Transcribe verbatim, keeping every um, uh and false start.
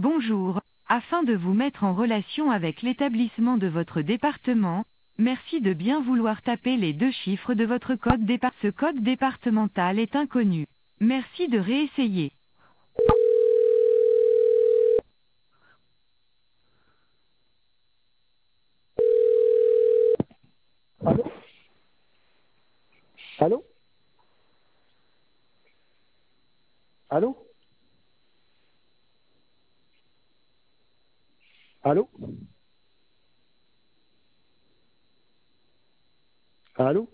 Bonjour, afin de vous mettre en relation avec l'établissement de votre département, merci de bien vouloir taper les deux chiffres de votre code départ. Ce code départemental est inconnu. Merci de réessayer. Allô? Allô? Allô? Allô? Allô?